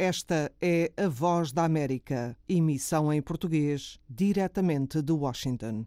Esta é a Voz da América, emissão em português, diretamente de Washington.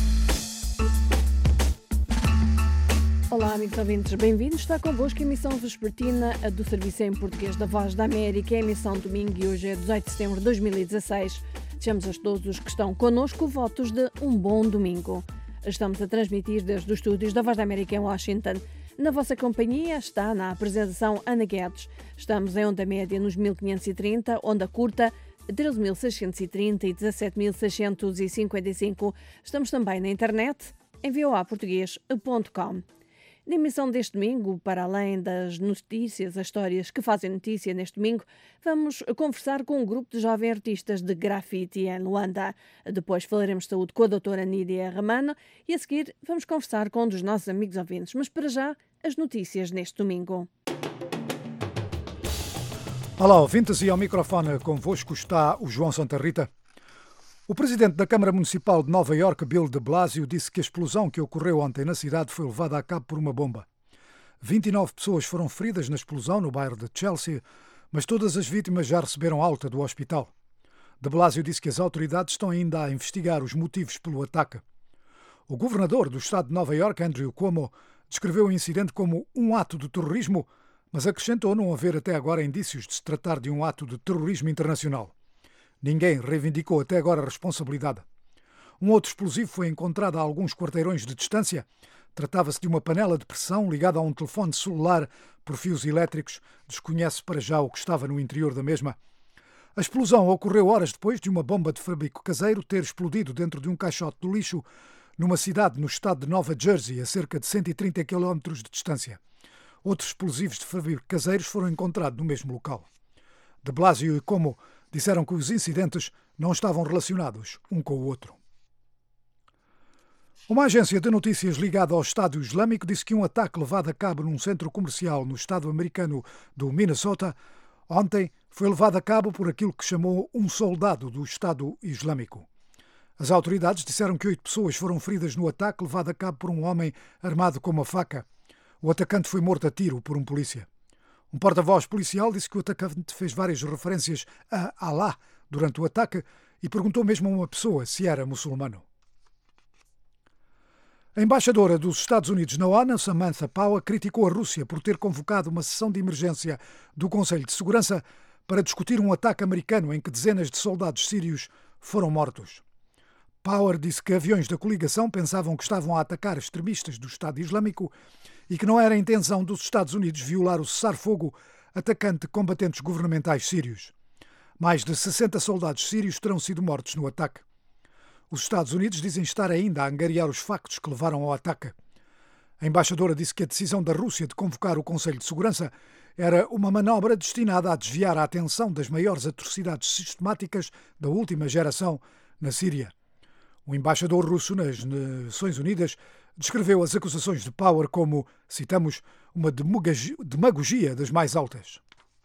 Olá, amigos ouvintes, bem-vindos. Está convosco a emissão vespertina do Serviço em Português da Voz da América, a emissão domingo, e hoje é 18 de setembro de 2016. Desejamos a todos os que estão connosco votos de um bom domingo. Estamos a transmitir desde os estúdios da Voz da América em Washington. Na vossa companhia está na apresentação Ana Guedes. Estamos em onda média nos 1530, onda curta 13.630 e 17.655. Estamos também na internet em voaportugues.com. Na emissão deste domingo, para além das notícias, as histórias que fazem notícia neste domingo, vamos conversar com um grupo de jovens artistas de grafite em Luanda. Depois falaremos de saúde com a doutora Nídia Ramano e a seguir vamos conversar com um dos nossos amigos ouvintes. Mas para já, as notícias neste domingo. Olá, ouvintes, e ao microfone convosco está o João Santa Rita. O presidente da Câmara Municipal de Nova Iorque, Bill de Blasio, disse que a explosão que ocorreu ontem na cidade foi levada a cabo por uma bomba. 29 pessoas foram feridas na explosão no bairro de Chelsea, mas todas as vítimas já receberam alta do hospital. De Blasio disse que as autoridades estão ainda a investigar os motivos pelo ataque. O governador do estado de Nova Iorque, Andrew Cuomo, descreveu o incidente como um ato de terrorismo, mas acrescentou não haver até agora indícios de se tratar de um ato de terrorismo internacional. Ninguém reivindicou até agora a responsabilidade. Um outro explosivo foi encontrado a alguns quarteirões de distância. Tratava-se de uma panela de pressão ligada a um telefone celular por fios elétricos. Desconhece para já o que estava no interior da mesma. A explosão ocorreu horas depois de uma bomba de fabrico caseiro ter explodido dentro de um caixote do lixo numa cidade no estado de Nova Jersey, a cerca de 130 km de distância. Outros explosivos de fabrico caseiros foram encontrados no mesmo local. De Blasio e Cuomo disseram que os incidentes não estavam relacionados um com o outro. Uma agência de notícias ligada ao Estado Islâmico disse que um ataque levado a cabo num centro comercial no estado americano do Minnesota ontem foi levado a cabo por aquilo que chamou um soldado do Estado Islâmico. As autoridades disseram que 8 pessoas foram feridas no ataque levado a cabo por um homem armado com uma faca. O atacante foi morto a tiro por um polícia. Um porta-voz policial disse que o atacante fez várias referências a Allah durante o ataque e perguntou mesmo a uma pessoa se era muçulmano. A embaixadora dos Estados Unidos na ONU, Samantha Power, criticou a Rússia por ter convocado uma sessão de emergência do Conselho de Segurança para discutir um ataque americano em que dezenas de soldados sírios foram mortos. Power disse que aviões da coligação pensavam que estavam a atacar extremistas do Estado Islâmico e que não era a intenção dos Estados Unidos violar o cessar-fogo atacante combatentes governamentais sírios. Mais de 60 soldados sírios terão sido mortos no ataque. Os Estados Unidos dizem estar ainda a angariar os factos que levaram ao ataque. A embaixadora disse que a decisão da Rússia de convocar o Conselho de Segurança era uma manobra destinada a desviar a atenção das maiores atrocidades sistemáticas da última geração na Síria. O embaixador russo nas Nações Unidas descreveu as acusações de Power como, citamos, uma demagogia das mais altas.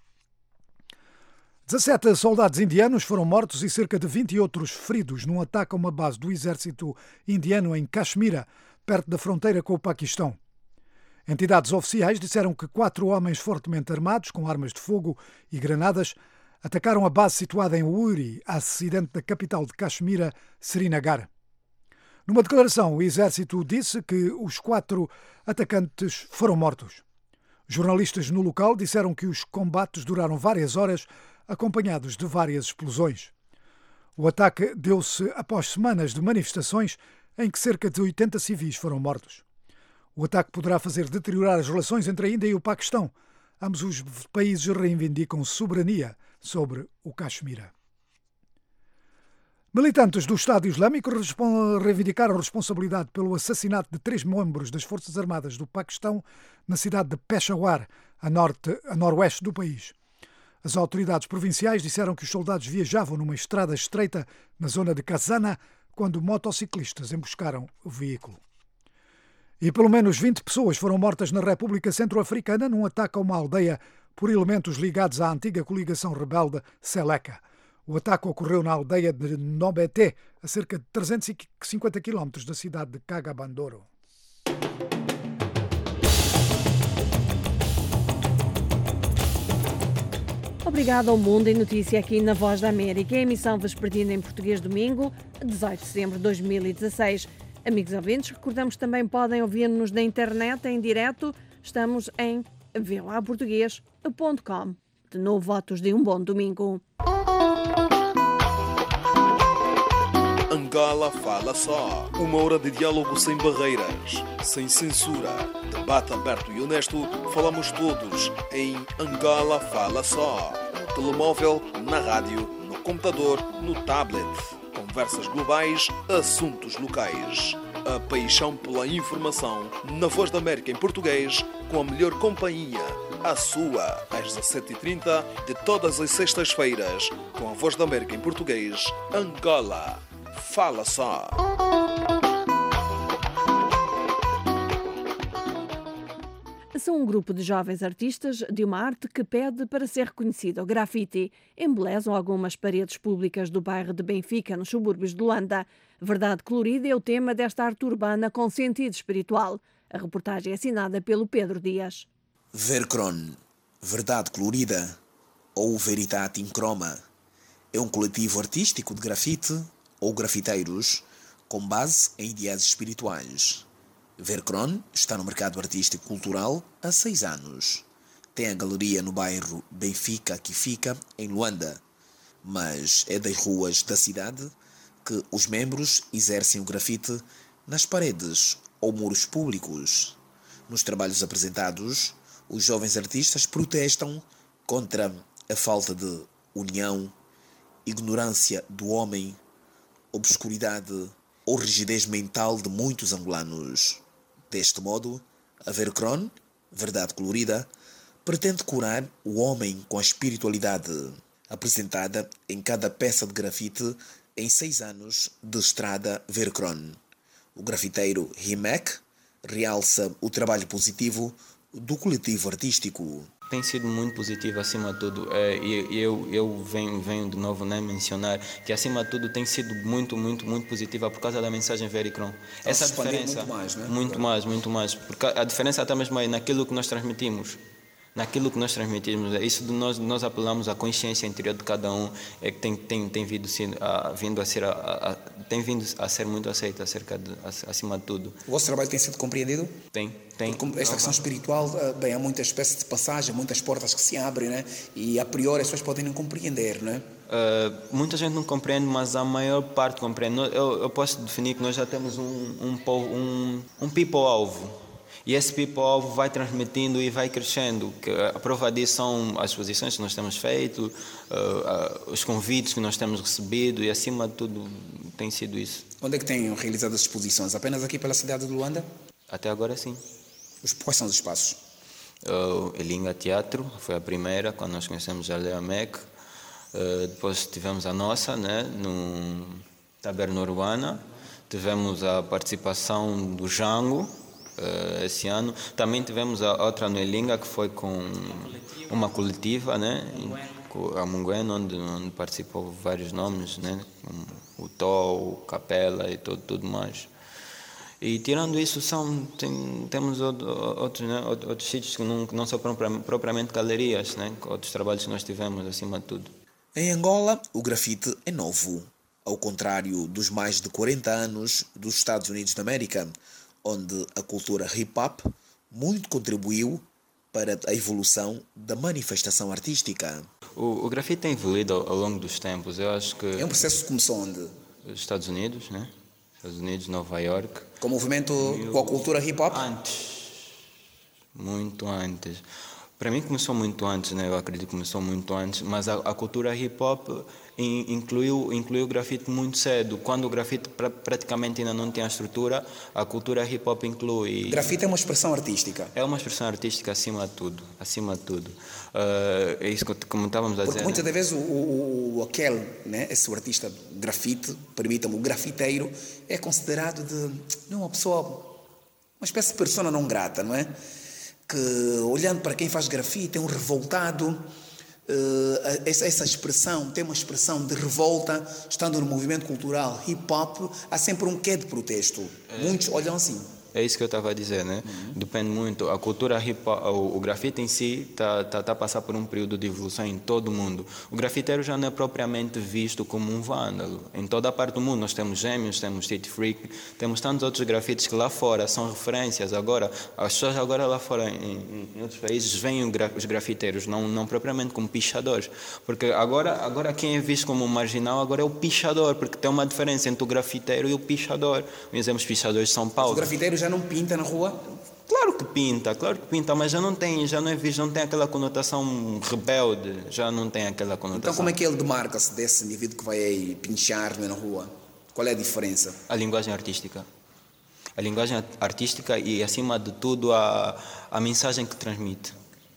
17 soldados indianos foram mortos e cerca de 20 outros feridos num ataque a uma base do exército indiano em Caxemira, perto da fronteira com o Paquistão. Entidades oficiais disseram que 4 homens fortemente armados, com armas de fogo e granadas, atacaram a base situada em Uri, a acidente da capital de Caxemira, Srinagar. Numa declaração, o exército disse que os 4 atacantes foram mortos. Jornalistas no local disseram que os combates duraram várias horas, acompanhados de várias explosões. O ataque deu-se após semanas de manifestações em que cerca de 80 civis foram mortos. O ataque poderá fazer deteriorar as relações entre a Índia e o Paquistão. Ambos os países reivindicam soberania sobre o Caxemira. Militantes do Estado Islâmico reivindicaram responsabilidade pelo assassinato de 3 membros das Forças Armadas do Paquistão na cidade de Peshawar, a noroeste do país. As autoridades provinciais disseram que os soldados viajavam numa estrada estreita na zona de Khazana quando motociclistas emboscaram o veículo. E pelo menos 20 pessoas foram mortas na República Centro-Africana num ataque a uma aldeia por elementos ligados à antiga coligação rebelde Seleka. O ataque ocorreu na aldeia de Nobete, a cerca de 350 km da cidade de Cagabandoro. Obrigada ao Mundo em Notícia aqui na Voz da América, a emissão vespertina em português domingo, 18 de setembro de 2016. Amigos ouvintes, recordamos que também podem ouvir-nos na internet em direto. Estamos em voaportugues.com. De novo, votos de um bom domingo. Angola Fala Só. Uma hora de diálogo sem barreiras, sem censura. Debate aberto e honesto. Falamos todos em Angola Fala Só. No telemóvel, na rádio, no computador, no tablet. Conversas globais, assuntos locais. A paixão pela informação na Voz da América em português, com a melhor companhia. A sua, às 17h30 de todas as sextas-feiras, com a Voz da América em português, Angola Fala Só. São um grupo de jovens artistas de uma arte que pede para ser reconhecida. O grafite embelezam algumas paredes públicas do bairro de Benfica, nos subúrbios de Luanda. Verdade colorida é o tema desta arte urbana com sentido espiritual. A reportagem é assinada pelo Pedro Dias. Vercron, Verdade Colorida, ou Veritate in Chroma, é um coletivo artístico de grafite ou grafiteiros com base em ideais espirituais. Vercron está no mercado artístico cultural há 6 anos. Tem a galeria no bairro Benfica que fica em Luanda, mas é das ruas da cidade que os membros exercem o grafite nas paredes ou muros públicos. Nos trabalhos apresentados, os jovens artistas protestam contra a falta de união, ignorância do homem, obscuridade ou rigidez mental de muitos angolanos. Deste modo, a Vercron, Verdade Colorida, pretende curar o homem com a espiritualidade, apresentada em cada peça de grafite em 6 anos de estrada Vercron. O grafiteiro Rimek realça o trabalho positivo do coletivo artístico. Tem sido muito positivo acima de tudo. Eu venho de novo mencionar que acima de tudo tem sido muito positiva por causa da mensagem Vericron. Essa diferença muito mais, né? Muito mais, porque a diferença está mesmo aí naquilo que nós transmitimos. Isso de nós apelamos à consciência interior de cada um, é que tem vindo a ser muito aceito acima de tudo. O vosso trabalho tem sido compreendido? Tem. Esta questão espiritual, bem, há muitas espécies de passagem, muitas portas que se abrem, né? E a priori as pessoas podem não compreender, né? Muita gente não compreende, mas a maior parte compreende. Eu posso definir que nós já temos um people-alvo. E esse people-alvo vai transmitindo e vai crescendo. A prova disso são as exposições que nós temos feito, os convites que nós temos recebido e, acima de tudo, tem sido isso. Onde é que têm realizado as exposições? Apenas aqui pela cidade de Luanda? Até agora, sim. Quais são os espaços? Elinga Teatro foi a primeira, quando nós conhecemos a Lea Mec. Depois tivemos a nossa, né, no Taberna Urbana. Tivemos a participação do Jango, esse ano. Também tivemos a outra no Elinga, que foi com uma coletiva, né, a Mungueno, onde participou vários nomes, né, o Tó, o Capela e tudo mais. E tirando isso, temos outros sítios que não são propriamente galerias, né, outros trabalhos que nós tivemos, acima de tudo. Em Angola, o grafite é novo, ao contrário dos mais de 40 anos dos Estados Unidos da América, onde a cultura hip-hop muito contribuiu para a evolução da manifestação artística. O grafite tem evoluído ao longo dos tempos. Eu acho que é um processo que começou onde? Os Estados Unidos, né? Estados Unidos, Nova York. Com o movimento, com a cultura hip-hop? Muito antes. Para mim começou muito antes, né? Eu acredito que começou muito antes, mas a cultura hip-hop incluiu o grafite muito cedo. Quando o grafite praticamente ainda não tinha estrutura, a cultura hip-hop inclui. Grafite é uma expressão artística? É uma expressão artística acima de tudo. É isso que como estávamos a dizer. Porque muitas das vezes aquele, né, esse artista de grafite, permita-me, o grafiteiro, é considerado uma pessoa, uma espécie de persona não grata, não é? Que olhando para quem faz grafite é um revoltado. Essa expressão tem uma expressão de revolta. Estando no movimento cultural hip-hop, há sempre um quê de protesto. Muitos olham assim. É isso que eu estava a dizer, né? Depende muito. A cultura o grafite em si está a passar por um período de evolução em todo o mundo. O grafiteiro já não é propriamente visto como um vândalo. Em toda a parte do mundo nós temos Gêmeos, temos Street Freak, temos tantos outros grafites que lá fora são referências. Agora, as pessoas agora lá fora, em outros países, veem os grafiteiros, não propriamente como pichadores. Porque agora quem é visto como um marginal agora é o pichador, porque tem uma diferença entre o grafiteiro e o pichador. Um exemplo, os pichadores de São Paulo. O grafiteiro já não pinta na rua? Claro que pinta, mas já não é visto, não tem aquela conotação rebelde, já não tem aquela conotação. Então como é que ele demarca-se desse indivíduo que vai aí pinchar na rua? Qual é a diferença? A linguagem artística. A linguagem artística e, acima de tudo, a mensagem que transmite.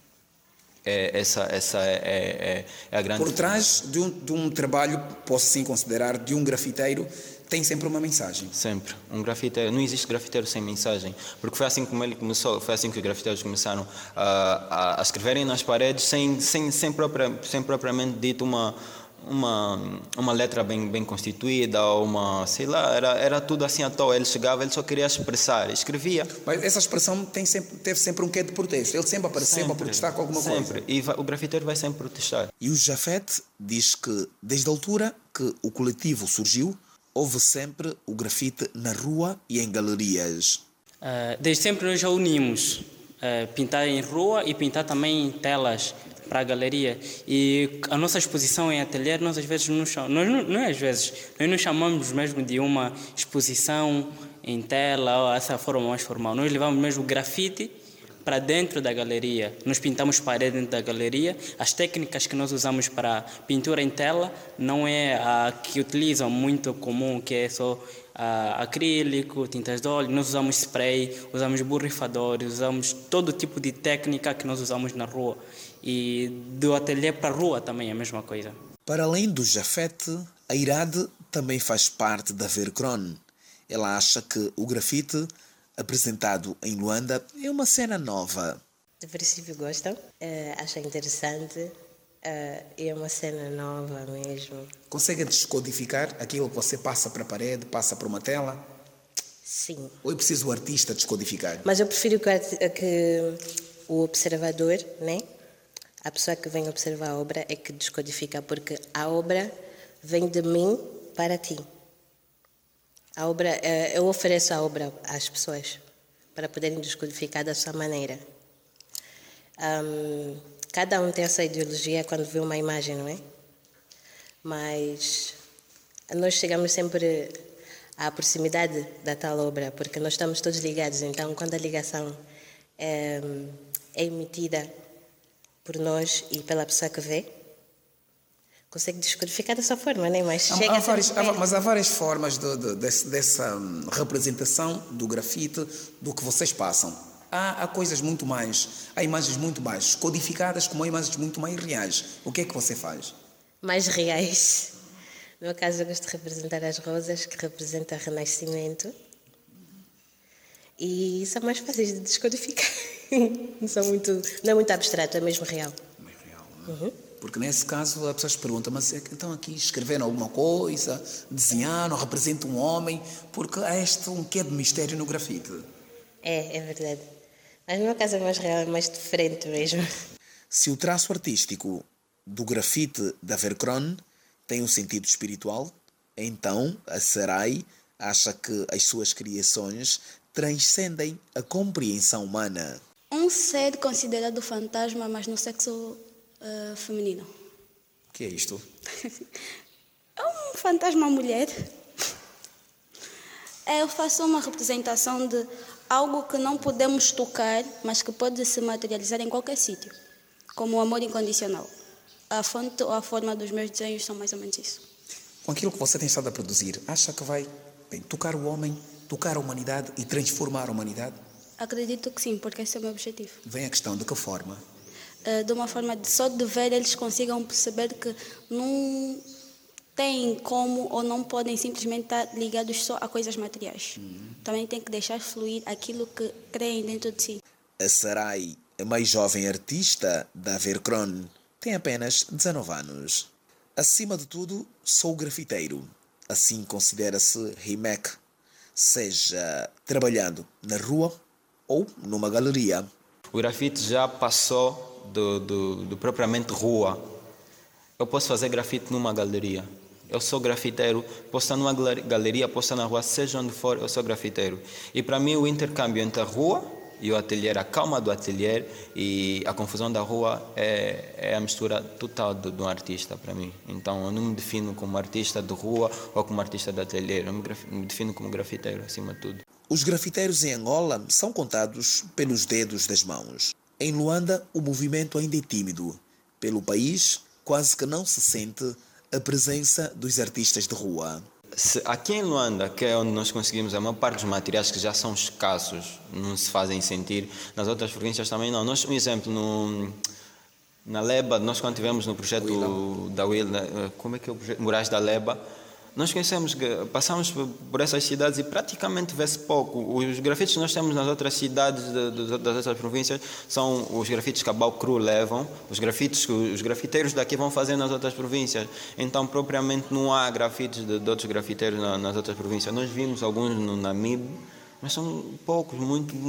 Essa é a grande... Por trás de um trabalho, posso assim considerar, de um grafiteiro, tem sempre uma mensagem. Sempre. Um grafiteiro, não existe grafiteiro sem mensagem, porque foi assim como ele começou, foi assim que os grafiteiros começaram a escreverem nas paredes sem propriamente dito uma letra bem constituída, sei lá, era tudo assim à toa. Ele chegava, ele só queria expressar, escrevia. Mas essa expressão teve sempre um quê de protesto. Ele sempre apareceu para protestar com alguma coisa. Sempre. E o grafiteiro vai sempre protestar. E o Jafet diz que, desde a altura que o coletivo surgiu, houve sempre o grafite na rua e em galerias. Desde sempre nós já unimos pintar em rua e pintar também em telas para a galeria. E a nossa exposição em ateliê, nós às vezes nós nos chamamos mesmo de uma exposição em tela, ou essa forma mais formal. Nós levamos mesmo grafite para dentro da galeria. Nós pintamos parede dentro da galeria. As técnicas que nós usamos para pintura em tela não é a que utilizam muito comum, que é só acrílico, tintas de óleo. Nós usamos spray, usamos borrifadores, usamos todo tipo de técnica que nós usamos na rua. E do ateliê para a rua também é a mesma coisa. Para além do Jafet, a Irade também faz parte da Vercron. Ela acha que o grafite apresentado em Luanda é uma cena nova. De princípio gostam, acham interessante, é uma cena nova mesmo. Consegue descodificar aquilo que você passa para a parede, passa para uma tela? Sim. Ou é preciso o artista descodificar? Mas eu prefiro que o observador, né? A pessoa que vem observar a obra é que descodifica, porque a obra vem de mim para ti. A obra, eu ofereço a obra às pessoas para poderem descodificar da sua maneira. Cada um tem essa ideologia quando vê uma imagem, não é? Mas nós chegamos sempre à proximidade da tal obra, porque nós estamos todos ligados. Então, quando a ligação é emitida por nós e pela pessoa que vê, consegue descodificar dessa forma, né? Mas há várias formas dessa representação do grafite, do que vocês passam. Há coisas muito mais, há imagens muito mais codificadas, como há imagens muito mais reais. O que é que você faz? Mais reais. No meu caso, eu gosto de representar as rosas, que representam o renascimento. E são mais fáceis de descodificar. Não é muito abstrato, é mesmo real. Mais real, não é? Uhum. Porque nesse caso a pessoa se pergunta, mas então aqui escreveram alguma coisa, desenharam, representam um homem, porque há um quê de mistério no grafite. É verdade. Mas no meu caso é mais real, é mais diferente mesmo. Se o traço artístico do grafite da Vercron tem um sentido espiritual, então a Sarai acha que as suas criações transcendem a compreensão humana. Um ser considerado fantasma, mas no sexo feminino. O que é isto? É um fantasma mulher. Eu faço uma representação de algo que não podemos tocar, mas que pode se materializar em qualquer sítio, como o amor incondicional. A fonte ou a forma dos meus desenhos são mais ou menos isso. Com aquilo que você tem estado a produzir, acha que vai tocar o homem, tocar a humanidade e transformar a humanidade? Acredito que sim, porque esse é o meu objetivo. Vem a questão de que forma? De uma forma de só de ver eles consigam perceber que não têm como ou não podem simplesmente estar ligados só a coisas materiais. Também tem que deixar fluir aquilo que creem dentro de si. A Sarai, a mais jovem artista da Vercron, tem apenas 19 anos. Acima de tudo, sou grafiteiro. Assim considera-se Rimek. seja trabalhando na rua ou numa galeria. O grafite já passou do propriamente rua. Eu posso fazer grafite numa galeria. Eu sou grafiteiro, posso estar numa galeria, posso estar na rua, seja onde for, eu sou grafiteiro. E para mim o intercâmbio entre a rua e o ateliê, a calma do ateliê e a confusão da rua é a mistura total de um artista para mim. Então eu não me defino como artista de rua ou como artista de ateliê, eu me defino como grafiteiro acima de tudo. Os grafiteiros em Angola são contados pelos dedos das mãos. Em Luanda o movimento ainda é tímido. Pelo país quase que não se sente a presença dos artistas de rua. Aqui em Luanda, que é onde nós conseguimos a maior parte dos materiais que já são escassos, não se fazem sentir, nas outras províncias também não. Nós, um exemplo, na Leba, nós quando tivemos no projeto da Willa, como é que é o projeto? Murais da Leba, nós passamos por essas cidades e praticamente vê-se pouco. Os grafites que nós temos nas outras cidades das outras províncias são os grafites que a Balcru levam, os grafites que os grafiteiros daqui vão fazer nas outras províncias. Então, propriamente, não há grafites de outros grafiteiros nas outras províncias. Nós vimos alguns no Namibe, mas são poucos,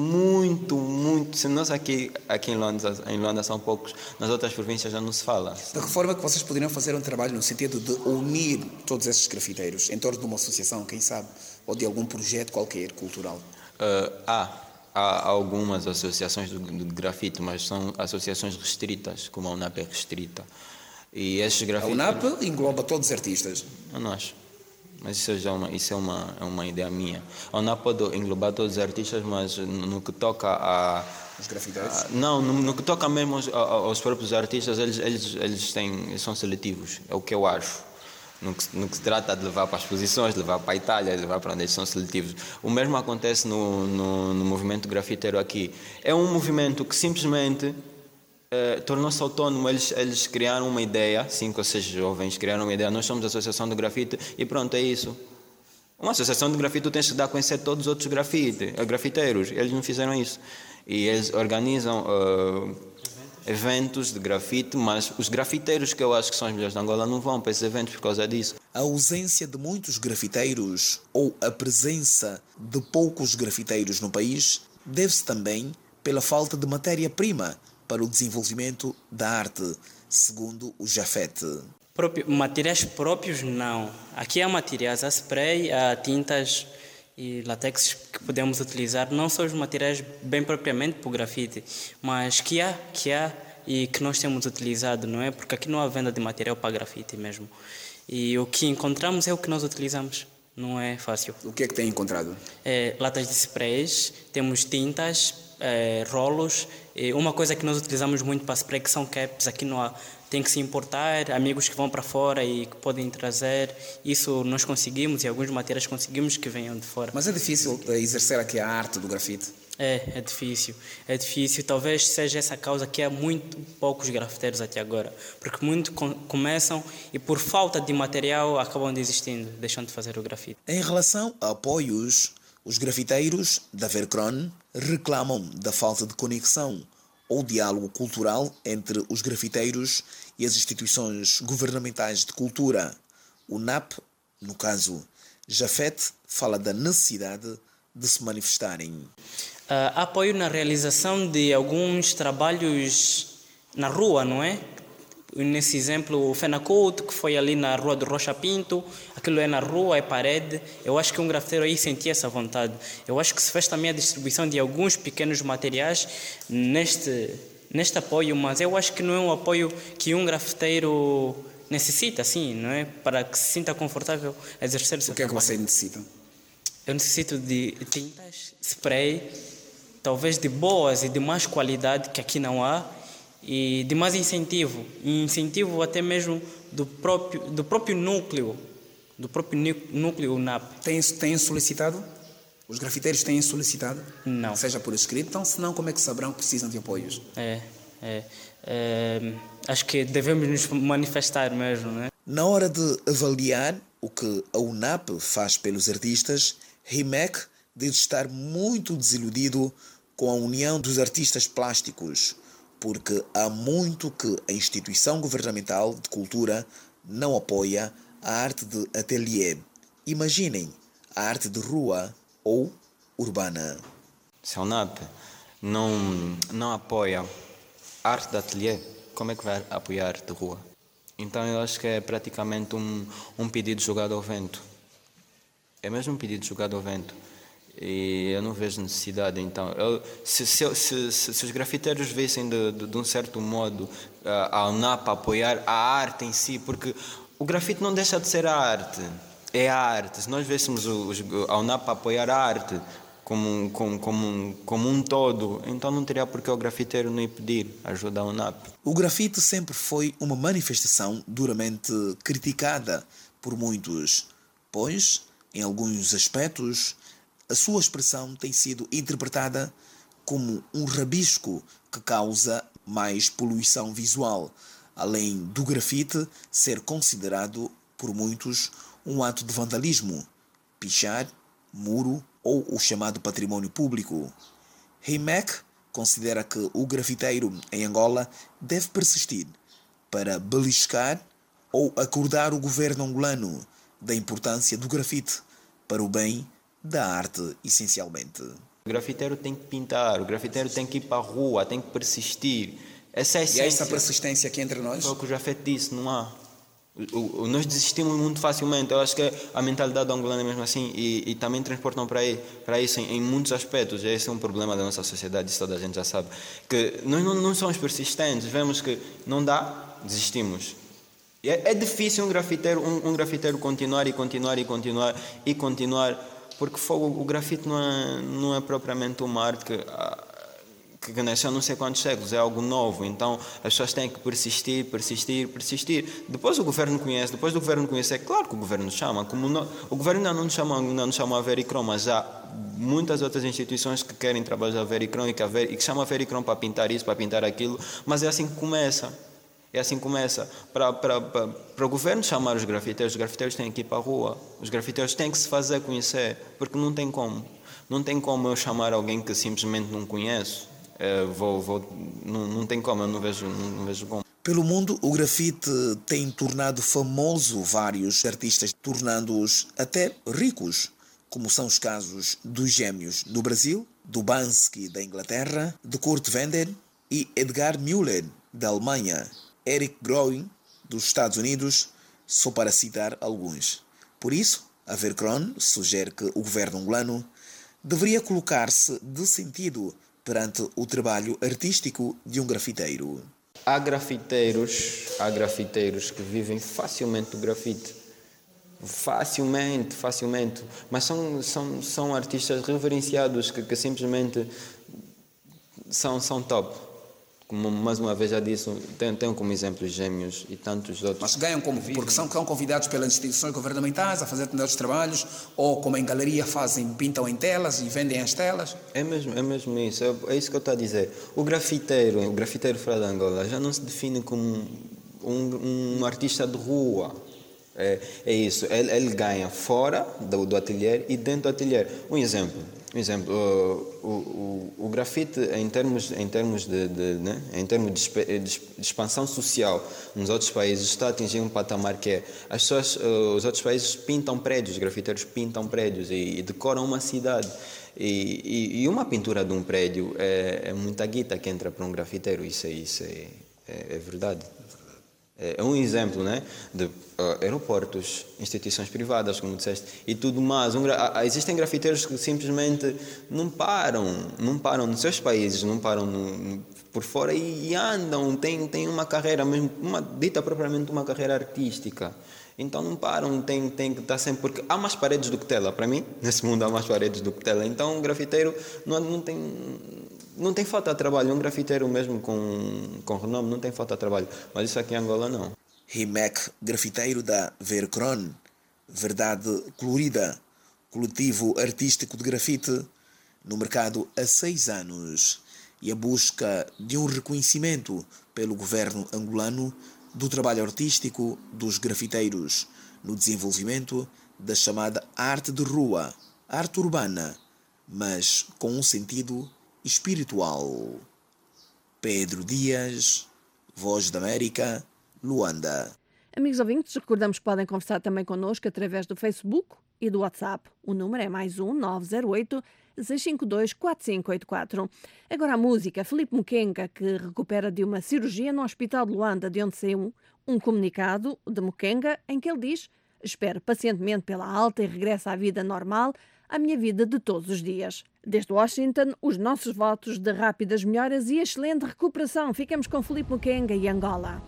muito. Se nós aqui em Luanda são poucos, nas outras províncias já não se fala. De que forma que vocês poderiam fazer um trabalho no sentido de unir todos esses grafiteiros em torno de uma associação, quem sabe, ou de algum projeto qualquer, cultural? Há algumas associações de grafite, mas são associações restritas, como a UNAP é restrita. E esses grafiteiros... A UNAP engloba todos os artistas? Eu não acho. Mas isso é uma ideia minha. A UNAP pode englobar todos os artistas, mas no que toca a... Os grafiteiros? Não, no que toca mesmo aos próprios artistas, eles são seletivos, é o que eu acho. No que se trata de levar para as exposições, de levar para a Itália, de levar para onde eles são seletivos. O mesmo acontece no movimento grafiteiro aqui. É um movimento que simplesmente... tornou-se autónomo, eles criaram uma ideia, 5 ou 6 jovens criaram uma ideia, nós somos a Associação de Grafite e pronto, é isso. Uma associação de grafite, tu tens que dar a conhecer todos os outros grafiteiros, eles não fizeram isso. E eles organizam eventos de grafite, mas os grafiteiros que eu acho que são os melhores de Angola não vão para esses eventos por causa disso. A ausência de muitos grafiteiros ou a presença de poucos grafiteiros no país deve-se também pela falta de matéria-prima para o desenvolvimento da arte, segundo o Jafet. Materiais próprios, não. Aqui há materiais, há spray, há tintas e látex que podemos utilizar. Não são os materiais bem propriamente para o grafite, mas que há e que nós temos utilizado, não é? Porque aqui não há venda de material para grafite mesmo. E o que encontramos é o que nós utilizamos. Não é fácil. O que é que tem encontrado? Latas de sprays, temos tintas, rolos. Uma coisa que nós utilizamos muito para spray que são caps, aqui não há, tem que se importar, amigos que vão para fora e que podem trazer, isso nós conseguimos e alguns materiais conseguimos que venham de fora. Mas é difícil exercer aqui a arte do grafite? É difícil, talvez seja essa a causa que há muito poucos grafiteiros até agora, porque muitos começam e por falta de material acabam desistindo, deixando de fazer o grafite. Em relação a apoios, os grafiteiros da Vercron reclamam da falta de conexão ou diálogo cultural entre os grafiteiros e as instituições governamentais de cultura. O NAP, no caso, Jafet, fala da necessidade de se manifestarem. Há apoio na realização de alguns trabalhos na rua, não é? Nesse exemplo, o Fenacout, que foi ali na rua do Rocha Pinto, aquilo é na rua, é parede. Eu acho que um grafiteiro aí sentia essa vontade. Eu acho que se fez também a distribuição de alguns pequenos materiais neste apoio, mas eu acho que não é um apoio que um grafiteiro necessita, assim, não é? Para que se sinta confortável a exercer o seu trabalho. O que é que você necessita? Eu necessito de tintas, spray, talvez de boas e de mais qualidade, que aqui não há, e de mais incentivo até mesmo do próprio núcleo NAP. Tem solicitado? Os grafiteiros têm solicitado? Não. Seja por escrito, então senão como é que saberão que precisam de apoios? Acho que devemos nos manifestar mesmo, né? Na hora de avaliar o que a UNAP faz pelos artistas, Rimek diz estar muito desiludido com a união dos artistas plásticos, porque há muito que a instituição governamental de cultura não apoia a arte de ateliê. Imaginem a arte de rua ou urbana. Se a UNAP não apoia arte de ateliê, como é que vai apoiar arte de rua? Então eu acho que é praticamente um pedido jogado ao vento. É mesmo um pedido jogado ao vento. E eu não vejo necessidade. Então, se os grafiteiros vissem de um certo modo a UNAP apoiar a arte em si, porque o grafite não deixa de ser a arte, é a arte. Se nós vêssemos a UNAP apoiar a arte como um todo, então não teria por que o grafiteiro não ir pedir ajuda à UNAP. O grafite sempre foi uma manifestação duramente criticada por muitos, pois, em alguns aspectos, a sua expressão tem sido interpretada como um rabisco que causa mais poluição visual, além do grafite ser considerado por muitos um ato de vandalismo, pichar, muro ou o chamado património público. Heimek considera que o grafiteiro em Angola deve persistir para beliscar ou acordar o governo angolano da importância do grafite para o bem da arte, essencialmente. O grafiteiro tem que pintar, o grafiteiro tem que ir para a rua, tem que persistir. Essa é a essência. E essa persistência aqui entre nós? É o que o Jafet disse, não há. Nós desistimos muito facilmente. Eu acho que a mentalidade angolana é mesmo assim e também transportam para isso em muitos aspectos. Esse é um problema da nossa sociedade, isso toda a gente já sabe. Que nós não somos persistentes, vemos que não dá, desistimos. É difícil um grafiteiro continuar, porque o grafite não é propriamente uma arte que nasceu há não sei quantos séculos, é algo novo, então as pessoas têm que persistir. Depois o governo conhece, é claro que o governo chama, o governo ainda não chama a Vericrom, mas já muitas outras instituições que querem trabalhar a Vericrom e que chamam a Vericrom para pintar isso, para pintar aquilo, mas é assim que começa. Para o governo chamar os grafiteiros têm que ir para a rua, os grafiteiros têm que se fazer conhecer, porque não tem como eu chamar alguém que simplesmente não conheço, não tem como, eu não vejo como. Pelo mundo, o grafite tem tornado famoso vários artistas, tornando-os até ricos, como são os casos dos Gêmeos do Brasil, do Banksy da Inglaterra, de Kurt Wender e Edgar Müller da Alemanha, Eric Groen dos Estados Unidos, só para citar alguns. Por isso, a Vericrom sugere que o governo angolano deveria colocar-se de sentido perante o trabalho artístico de um grafiteiro. Há grafiteiros que vivem facilmente do grafite. Facilmente. Mas são artistas reverenciados que simplesmente são top. Como mais uma vez já disse, tenho como exemplo os Gêmeos e tantos outros. Mas ganham como? Porque são convidados pelas instituições governamentais a fazer determinados trabalhos, ou como em galeria pintam em telas e vendem as telas? É mesmo isso, é isso que eu estou a dizer. O grafiteiro fora da Angola já não se define como um artista de rua. É isso, ele ganha fora do ateliê e dentro do ateliê. Um exemplo, o grafite em termos de expansão social nos outros países está a atingir um patamar que é os outros países pintam prédios, os grafiteiros pintam prédios e decoram uma cidade. E uma pintura de um prédio é muita guita que entra para um grafiteiro, isso é verdade. É um exemplo, né, de aeroportos, instituições privadas, como disseste, e tudo mais. Existem grafiteiros que simplesmente não param nos seus países, não param por fora e andam, têm uma carreira, mesmo dita propriamente uma carreira artística. Então não param, tem que estar sempre, porque há mais paredes do que tela. Para mim, nesse mundo há mais paredes do que tela. Então um grafiteiro não tem falta de trabalho. Um grafiteiro mesmo com renome não tem falta de trabalho. Mas isso aqui em Angola não. Heimek, grafiteiro da Vericrom, Verdade Colorida, coletivo artístico de grafite, no mercado há 6 anos, e a busca de um reconhecimento pelo governo angolano do trabalho artístico dos grafiteiros no desenvolvimento da chamada arte de rua, arte urbana, mas com um sentido espiritual. Pedro Dias, Voz da América, Luanda. Amigos ouvintes, recordamos que podem conversar também connosco através do Facebook e do WhatsApp. O número é +1 908 652 4584. Agora a música. Filipe Mukenga, que recupera de uma cirurgia no Hospital de Luanda, de onde saiu um comunicado de Mukenga em que ele diz: espero pacientemente pela alta e regresso à vida normal, à minha vida de todos os dias. Desde Washington, os nossos votos de rápidas melhoras e excelente recuperação. Ficamos com Filipe Mukenga e Angola.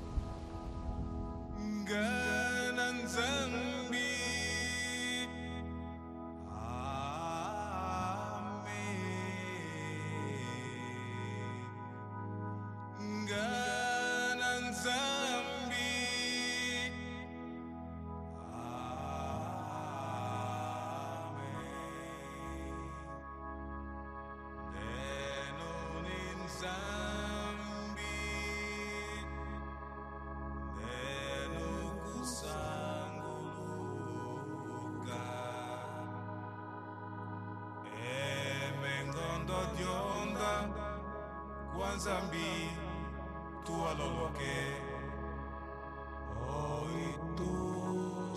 Zambi, tu aloloke, oi tu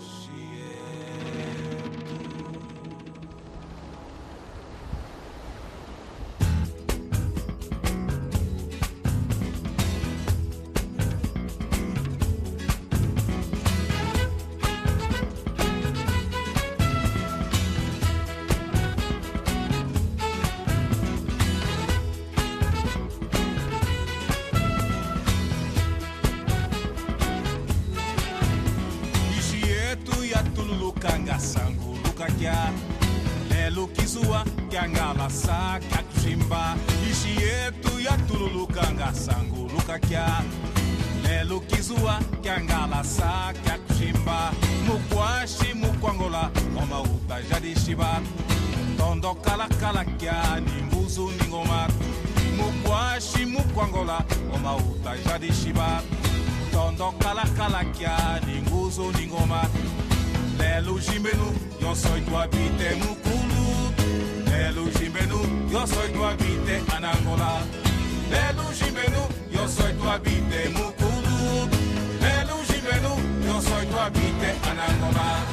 Kanga sangu luka kya lelo kizua kyangala sa kakushimba ishi yetu ya tululu kanga sangu luka kya lelo kizua kyangala sa kakushimba mukwashi mukwangola omauta jadishiba tondo kala kala kya nimbuzu ningoma mukwashi mukwangola omauta jadishiba tondo kala kala kya ninguzu ningoma Lelo Jimbenu, yo soy tu habite Mukulu. Lelo Jimbenu, yo soy tu habite Anangola. Lelo Jimbenu, yo soy tu habite Mukulu. Lelo Jimbenu, yo soy tu habite Anangola.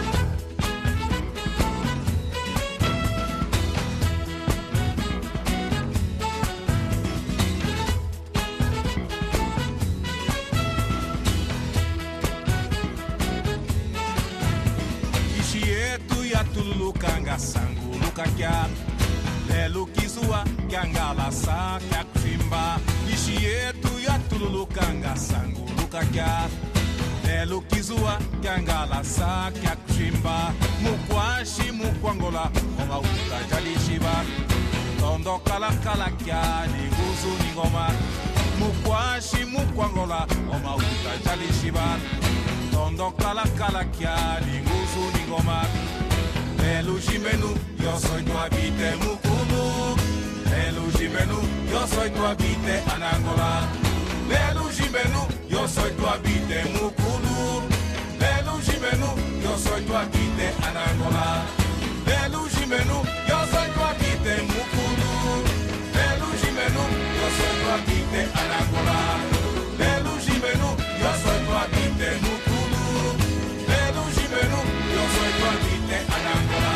Tululu kanga sangu luka kya lelo kizua kyangala sa kyakushimba ishi yetu ya tululu kanga sangu luka kya lelo kizua kyangala sa kyakushimba mukwashi mukwangola omauta jalishiba tondo kala kala kya ninguzu ningoma mukwashi mukwangola omauta jalishiba tondo kala kala kya ninguzu ningoma Lelo Jimbenu, yo soy tu habite Mukulu. Lelo Jimbenu, yo soy tu habite Anangola. Lelo Jimbenu, yo soy tu habite Mukulu. Lelo Jimbenu, yo soy tu habite Anangola. Lelo Jimbenu, yo soy tu habite Mukulu. Lelo Jimbenu, yo soy tu habite Anangola. Lelo Jimbenu, yo soy tu habite Mukulu. Lelo Jimbenu, yo soy tu habite Anangola.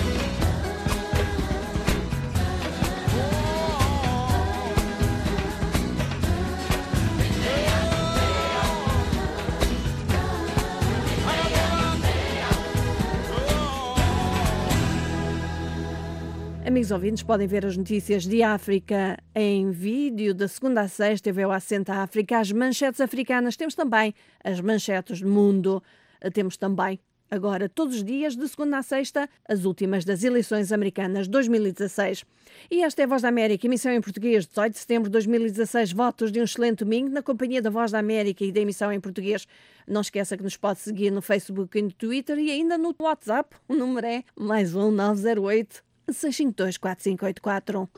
Amigos ouvintes, podem ver as notícias de África em vídeo de segunda a sexta, TV Assenta África, as manchetes africanas, temos também as manchetes do mundo, temos também agora todos os dias, de segunda a sexta, as últimas das eleições americanas 2016. E esta é a Voz da América, emissão em português, 18 de setembro de 2016, votos de um excelente domingo na companhia da Voz da América e da emissão em português. Não esqueça que nos pode seguir no Facebook e no Twitter e ainda no WhatsApp, o número é +1 908 652 4584.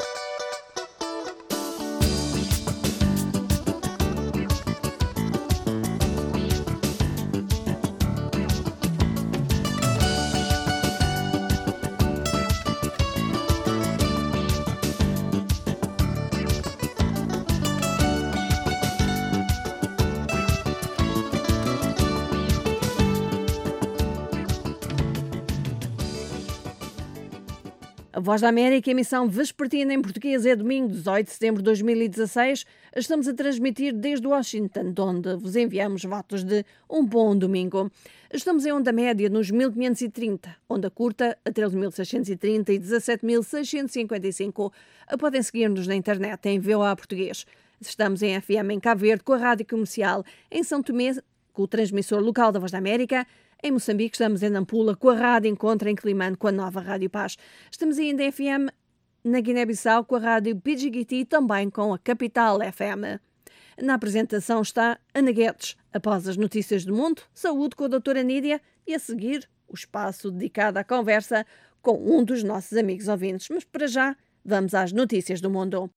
A Voz da América, emissão vespertina em português, é domingo, 18 de setembro de 2016. Estamos a transmitir desde Washington, de onde vos enviamos votos de um bom domingo. Estamos em onda média nos 1530, onda curta a 13.630 e 17.655. Podem seguir-nos na internet em VOA Português. Estamos em FM em Cabo Verde com a Rádio Comercial, em São Tomé com o transmissor local da Voz da América. Em Moçambique estamos em Nampula com a Rádio Encontro, em Climane com a nova Rádio Paz. Estamos ainda em FM na Guiné-Bissau com a Rádio Pidjigiti, também com a Capital FM. Na apresentação está Ana Guedes. Após as notícias do mundo, saúde com a doutora Nídia e a seguir o espaço dedicado à conversa com um dos nossos amigos ouvintes. Mas para já, vamos às notícias do mundo.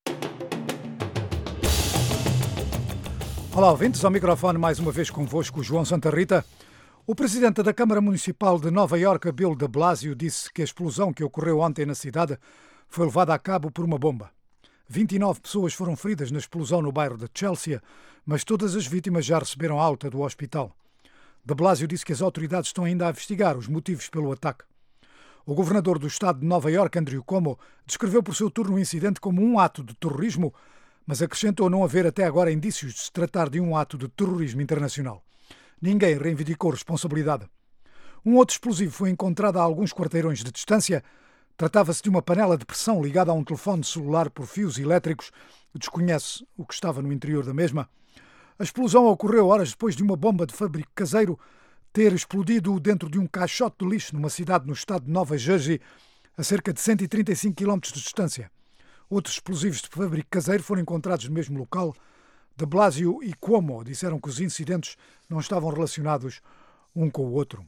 Olá, ouvintes, ao microfone mais uma vez convosco, João Santa Rita. O presidente da Câmara Municipal de Nova Iorque, Bill de Blasio, disse que a explosão que ocorreu ontem na cidade foi levada a cabo por uma bomba. 29 pessoas foram feridas na explosão no bairro de Chelsea, mas todas as vítimas já receberam alta do hospital. De Blasio disse que as autoridades estão ainda a investigar os motivos pelo ataque. O governador do estado de Nova Iorque, Andrew Cuomo, descreveu por seu turno o incidente como um ato de terrorismo, mas acrescentou não haver até agora indícios de se tratar de um ato de terrorismo internacional. Ninguém reivindicou responsabilidade. Um outro explosivo foi encontrado a alguns quarteirões de distância. Tratava-se de uma panela de pressão ligada a um telefone celular por fios elétricos. Desconhece o que estava no interior da mesma. A explosão ocorreu horas depois de uma bomba de fabrico caseiro ter explodido dentro de um caixote de lixo numa cidade no estado de Nova Jersey, a cerca de 135 km de distância. Outros explosivos de fabrico caseiro foram encontrados no mesmo local. De Blasio e Cuomo disseram que os incidentes não estavam relacionados um com o outro.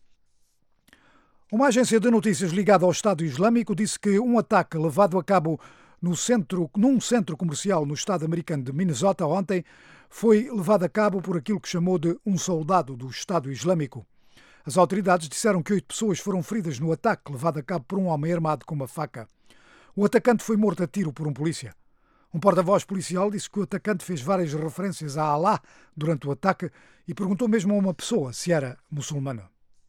Uma agência de notícias ligada ao Estado Islâmico disse que um ataque levado a cabo num centro comercial no estado americano de Minnesota ontem foi levado a cabo por aquilo que chamou de um soldado do Estado Islâmico. As autoridades disseram que 8 pessoas foram feridas no ataque levado a cabo por um homem armado com uma faca. O atacante foi morto a tiro por um polícia. Um porta-voz policial disse que o atacante fez várias referências a Alá durante o ataque e perguntou mesmo a uma pessoa se era muçulmana.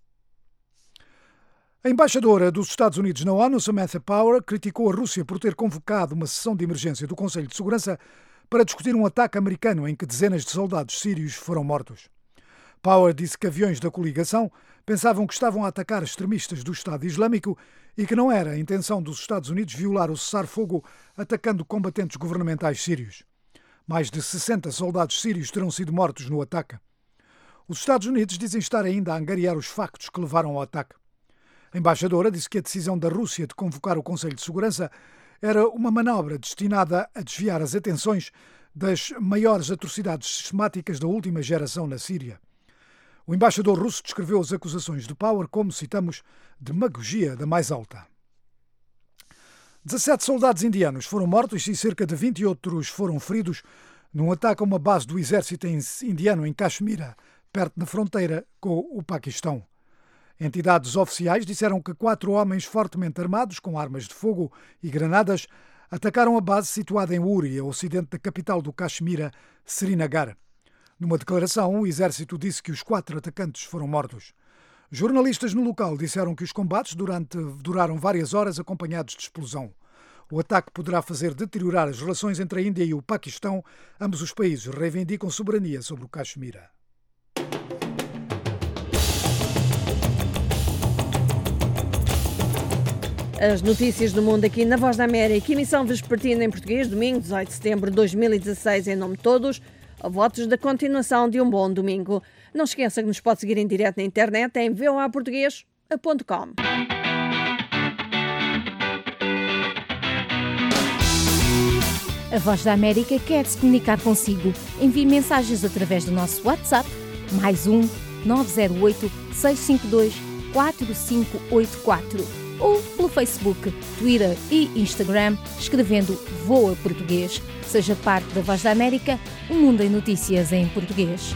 A embaixadora dos Estados Unidos na ONU, Samantha Power, criticou a Rússia por ter convocado uma sessão de emergência do Conselho de Segurança para discutir um ataque americano em que dezenas de soldados sírios foram mortos. Power disse que aviões da coligação pensavam que estavam a atacar extremistas do Estado Islâmico e que não era a intenção dos Estados Unidos violar o cessar-fogo atacando combatentes governamentais sírios. Mais de 60 soldados sírios terão sido mortos no ataque. Os Estados Unidos dizem estar ainda a angariar os factos que levaram ao ataque. A embaixadora disse que a decisão da Rússia de convocar o Conselho de Segurança era uma manobra destinada a desviar as atenções das maiores atrocidades sistemáticas da última geração na Síria. O embaixador russo descreveu as acusações de Power como, citamos, demagogia da mais alta. 17 soldados indianos foram mortos e cerca de 20 outros foram feridos num ataque a uma base do exército indiano em Caxemira, perto da fronteira com o Paquistão. Entidades oficiais disseram que 4 homens fortemente armados com armas de fogo e granadas atacaram a base situada em Uri, a ocidente da capital do Caxemira, Srinagar. Numa declaração, o exército disse que os 4 atacantes foram mortos. Jornalistas no local disseram que os combates duraram várias horas acompanhados de explosão. O ataque poderá fazer deteriorar as relações entre a Índia e o Paquistão. Ambos os países reivindicam soberania sobre o Caxemira. As notícias do mundo aqui na Voz da América, emissão vespertina em português, domingo 18 de setembro de 2016, em nome de todos. Votos da continuação de um bom domingo. Não esqueça que nos pode seguir em direto na internet em voaportugues.com. A Voz da América quer se comunicar consigo. Envie mensagens através do nosso WhatsApp, +1 908 652 4584 ou pelo Facebook, Twitter e Instagram, escrevendo VOA Português. Seja parte da Voz da América, um mundo em notícias em português.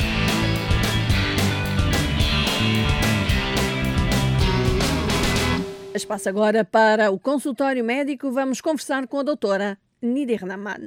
Espaço agora para o consultório médico. Vamos conversar com a doutora Nídia Rahman.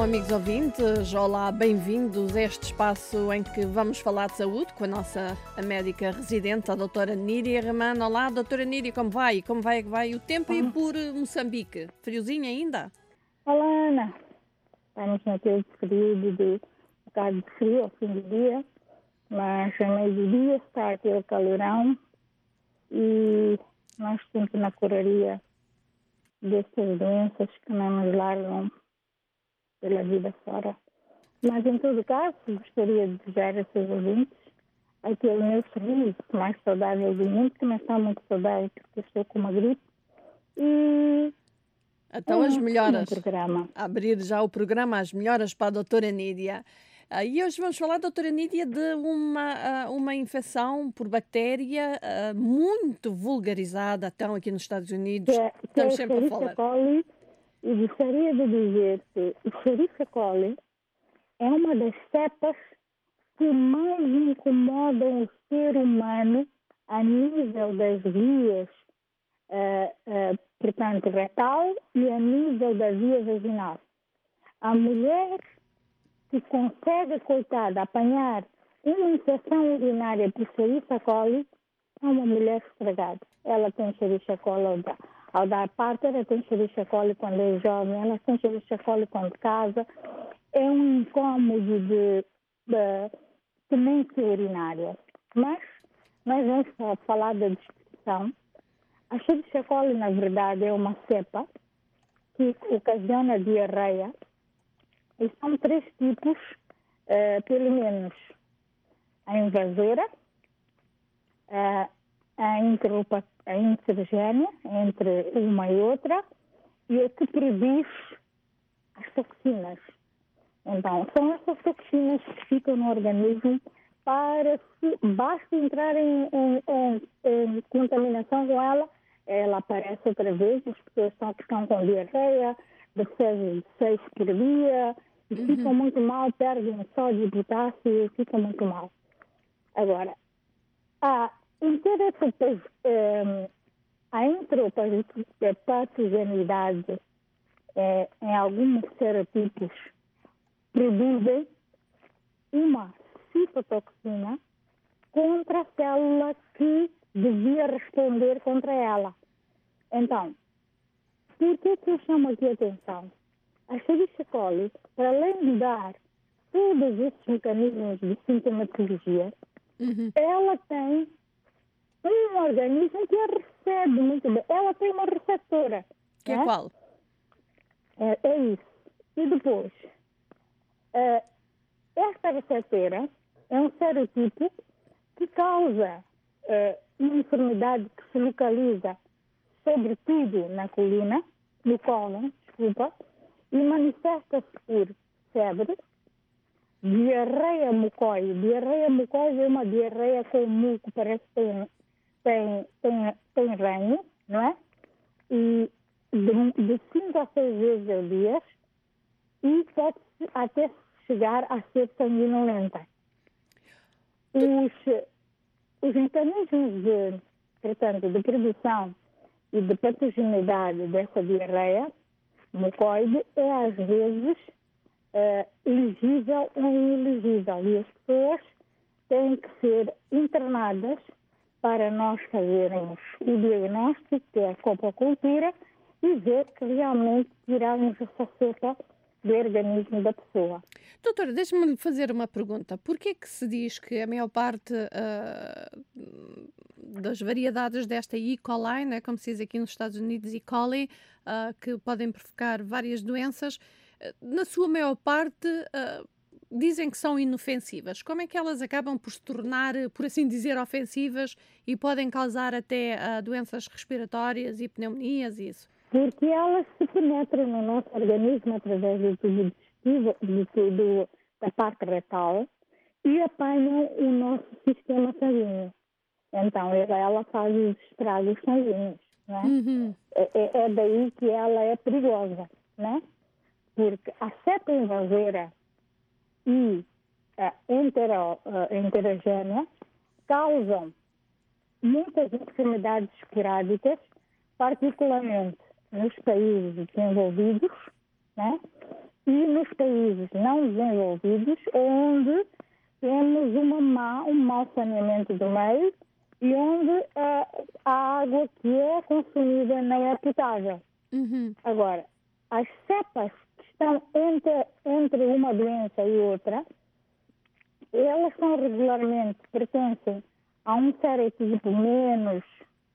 Então, amigos ouvintes, olá, bem-vindos a este espaço em que vamos falar de saúde com a nossa médica residente, a doutora Níria Ramano. Olá, doutora Níria, como vai? Como vai o tempo aí por Moçambique? Friozinho ainda? Olá, Ana. Estamos naquele período de um bocado de frio ao fim do dia, mas a meio do dia está aquele calorão e nós sempre na correria destas doenças que não nos largam pela vida fora. Mas, em todo caso, gostaria de desejar a seus ouvintes aquele meu sorriso mais saudável do mundo, que não está muito saudável porque estou com uma gripe. E então as melhoras. Programa. Abrir já o programa As Melhoras para a doutora Níria. E hoje vamos falar, doutora Níria, de uma infecção por bactéria muito vulgarizada, então aqui nos Estados Unidos. Estamos sempre a falar. Coli, e gostaria de dizer que o Escherichia coli é uma das cepas que mais incomodam o ser humano a nível das vias, portanto, retal e a nível da via vaginal. A mulher que consegue, coitada, apanhar uma infecção urinária por Escherichia coli é uma mulher estragada. Ela tem Escherichia coli ao dar parto, ela tem Escherichia coli quando é jovem, ela tem Escherichia coli quando casa. É um incômodo de temência urinária. Mas nós vamos falar da descrição. A Escherichia coli, na verdade, é uma cepa que ocasiona diarreia. E são 3 tipos, pelo menos. A invasora, a intergénia, entre uma e outra, e a que produz as toxinas. Então, são essas toxinas que ficam no organismo basta entrar em contaminação com ela aparece outra vez, as pessoas estão com diarreia, de 6 por dia, e ficam muito mal, perdem sódio e potássio, ficam muito mal. Agora, a entropatogenidade em alguns serotipos produzem uma citotoxina contra a célula que devia responder contra ela. Então, por que eu chamo aqui a atenção? A Escherichia coli, para além de dar todos esses mecanismos de sintomatologia, ela tem um organismo que a recebe muito bem. Ela tem uma receptora. Que é qual? É isso. E depois, esta receptora é um serotipo que causa uma enfermidade que se localiza sobretudo na coluna, no cólon, e manifesta-se por febre, diarreia mucoide. Diarreia mucoide é uma diarreia com muco, parece que tem ranho, não é? E de 5 a 6 vezes ao dia, e pode até chegar a ser sanguinolenta. Os mecanismos de produção e de patogenidade dessa diarreia mucoide é às vezes elegível ou inelegível, e as pessoas têm que ser internadas para nós fazermos o diagnóstico, que é a copocultura, e ver que realmente tirarmos essa cepa do organismo da pessoa. Doutora, deixe-me fazer uma pergunta. Porquê que se diz que a maior parte das variedades desta E. coli, né, como se diz aqui nos Estados Unidos, E. coli, que podem provocar várias doenças, na sua maior parte dizem que são inofensivas? Como é que elas acabam por se tornar, por assim dizer, ofensivas e podem causar até doenças respiratórias e pneumonias e isso? Porque elas se penetram no nosso organismo através do tubo digestivo, da parte retal, e apanham o nosso sistema sanguíneo. Então, ela faz os estragos sanguíneos, né? É daí que ela é perigosa, né? Porque a cepa invasora e a interogénia causam muitas enfermidades esporádicas, particularmente nos países desenvolvidos, né? e nos países não desenvolvidos, onde temos um mau saneamento do meio e onde a água que é consumida não é potável. Agora, as cepas que estão entre uma doença e outra, elas são regularmente, pertencem a um serotipo menos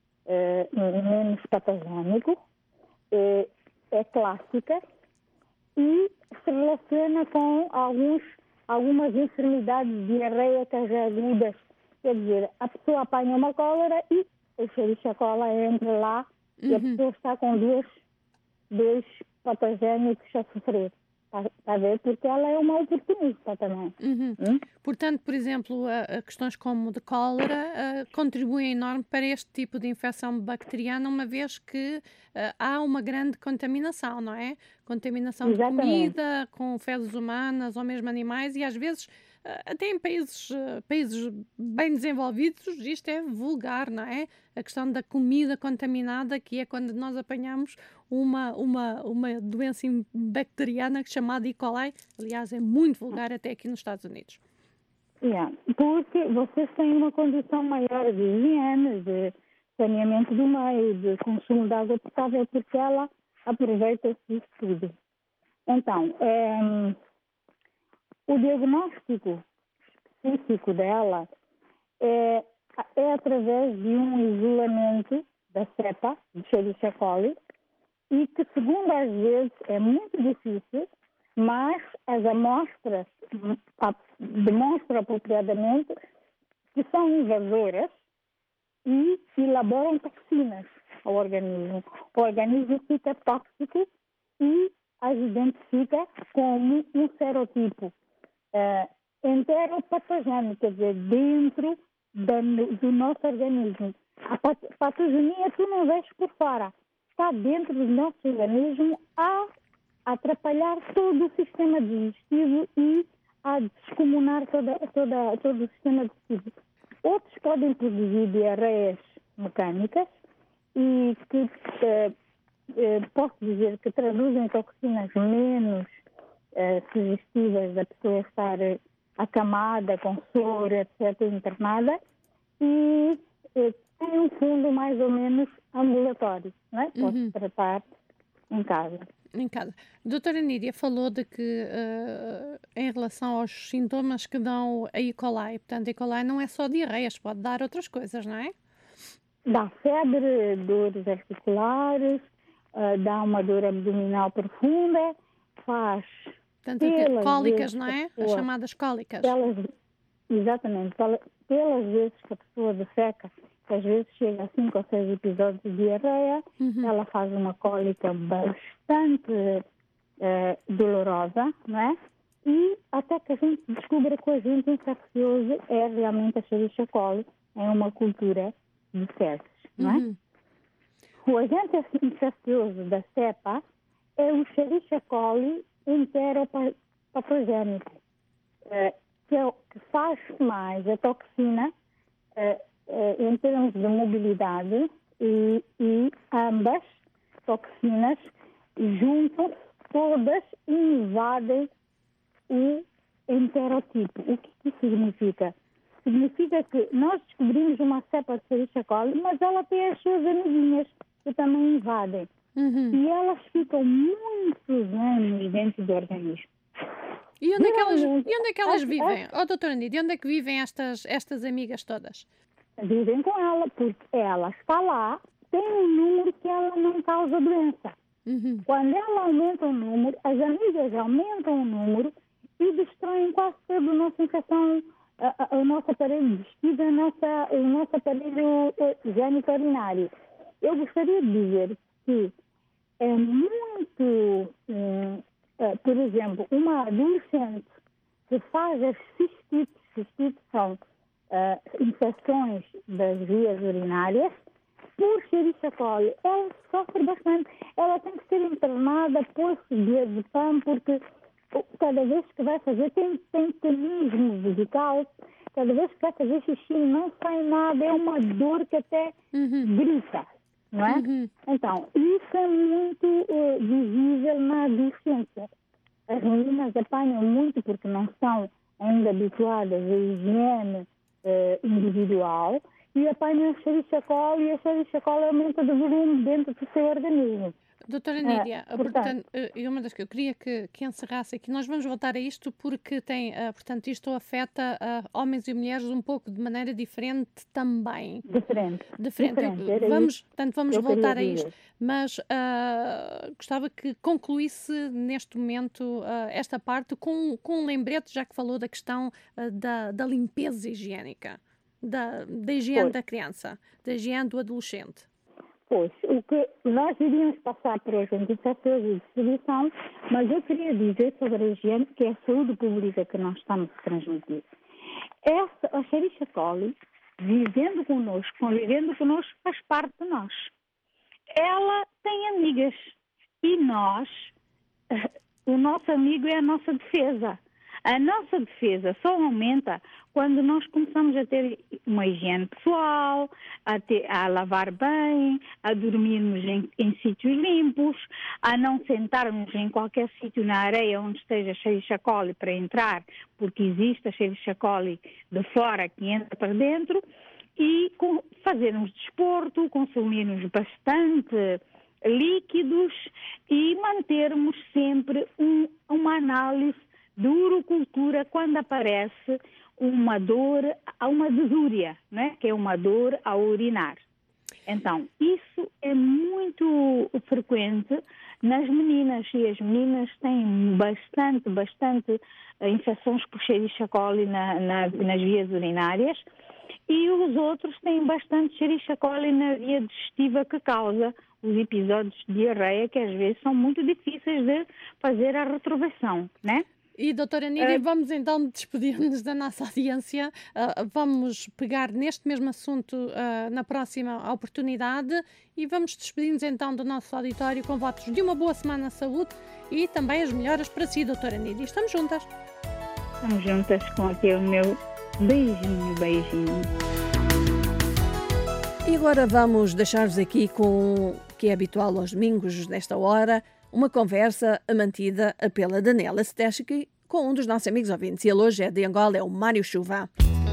patogénico, é clássica e se relaciona com algumas enfermidades diarreicas agudas. Quer dizer, a pessoa apanha uma cólera e o Escherichia coli entra lá e a pessoa está com dois patogénicos a sofrer. Está a ver? Porque ela é uma oportunista também. Portanto, por exemplo, questões como de cólera contribuem enorme para este tipo de infecção bacteriana, uma vez que há uma grande contaminação, não é? Contaminação de comida, com fezes humanas ou mesmo animais, e às vezes, até em países bem desenvolvidos, isto é vulgar, não é? A questão da comida contaminada, que é quando nós apanhamos uma doença bacteriana chamada E. coli, aliás, é muito vulgar até aqui nos Estados Unidos. Porque vocês têm uma condição maior de higiene, de saneamento do meio, de consumo de água potável, porque ela aproveita-se disso tudo. Então, o diagnóstico específico dela é através de um isolamento da cepa de Escherichia coli, e que, segundo às vezes, é muito difícil, mas as amostras demonstram apropriadamente que são invasoras e elaboram toxinas ao organismo. O organismo fica tóxico e as identifica como um serotipo enteropatogénico, quer dizer, dentro do nosso organismo. A patogenia tu não vês por fora, está dentro do nosso organismo a atrapalhar todo o sistema digestivo e a descomunar todo o sistema digestivo. Outros podem produzir diarreias mecânicas e que posso dizer que traduzem toxinas menos sugestivas da pessoa estar acamada, com soro, etc., internada, e tem um fundo mais ou menos ambulatório, não é? Pode tratar em casa. Doutora Nídia falou de que em relação aos sintomas que dão a E. coli, portanto, a E. coli não é só diarreias, pode dar outras coisas, não é? Dá febre, dores articulares, dá uma dor abdominal profunda, faz... Portanto, cólicas, não é? As chamadas cólicas. Exatamente. Pelas vezes que a pessoa defeca, que às vezes chega a 5 ou 6 episódios de diarreia, ela faz uma cólica bastante dolorosa, não é? E até que a gente descubra que o agente infeccioso é realmente a Escherichia coli, é uma cultura de fezes, não é? O agente infeccioso da cepa é o Escherichia coli enteropatogénico, que faz mais a toxina em termos de mobilidade e ambas toxinas juntam todas e invadem o enterotipo. O que isso significa? Significa que nós descobrimos uma cepa de Escherichia coli, mas ela tem as suas amiguinhas que também invadem. E elas ficam muitos anos dentro do organismo. E onde é que elas vivem? Doutora Nídia, onde é que vivem estas amigas todas? Vivem com ela, porque ela está lá, tem um número que ela não causa doença. Quando ela aumenta o número, as amigas aumentam o número e destroem quase toda a nossa infecção, o nosso aparelho digestivo, o nosso aparelho genitorinário. Eu gostaria de dizer que é muito, por exemplo, uma adolescente que faz as cistites são infecções das vias urinárias, por Escherichia coli, ela sofre bastante. Ela tem que ser internada, pôr-se diazepam, porque cada vez que vai fazer tem canismo vesical, cada vez que vai fazer xixi não sai nada, é uma dor que até grita. Não é? Então, isso é muito visível na adolescência. As meninas apanham muito porque não estão ainda habituadas à higiene individual e apanham a xerixa-cola e a xerixa-cola aumenta de volume dentro do seu organismo. Doutora Nídia, portanto, uma das que eu queria que encerrasse aqui, nós vamos voltar a isto porque portanto, isto afeta homens e mulheres um pouco de maneira diferente também. Diferente. Vamos voltar a isto, mas gostava que concluísse neste momento esta parte com um lembrete, já que falou da questão da limpeza higiênica, da higiene da criança, da higiene do adolescente. Pois, o que nós iríamos passar para os indicadores de distribuição, mas eu queria dizer sobre a higiene, que é a saúde pública que nós estamos a transmitir. A Escherichia coli, convivendo connosco, faz parte de nós. Ela tem amigas e nós, o nosso amigo é a nossa defesa. A nossa defesa só aumenta quando nós começamos a ter uma higiene pessoal, a lavar bem, a dormirmos em sítios limpos, a não sentarmos em qualquer sítio na areia onde esteja Escherichia coli para entrar, porque existe a Escherichia coli de fora que entra para dentro, e fazermos desporto, consumirmos bastante líquidos e mantermos sempre uma análise de urocultura quando aparece uma desúria, né? Que é uma dor ao urinar. Então, isso é muito frequente nas meninas, e as meninas têm bastante infecções por Escherichia coli nas vias urinárias, e os outros têm bastante Escherichia coli na via digestiva, que causa os episódios de diarreia, que às vezes são muito difíceis de fazer a retroversão, né? E, doutora Nídia, vamos então despedir-nos da nossa audiência. Vamos pegar neste mesmo assunto na próxima oportunidade e vamos despedir-nos então do nosso auditório com votos de uma boa semana de saúde e também as melhoras para si, doutora Nídia. Estamos juntas. Estamos juntas com aquele meu beijinho. E agora vamos deixar-vos aqui com o que é habitual aos domingos, nesta hora, uma conversa mantida pela Daniela Stechki com um dos nossos amigos ouvintes. E ele hoje é de Angola, é o Mário Chuva.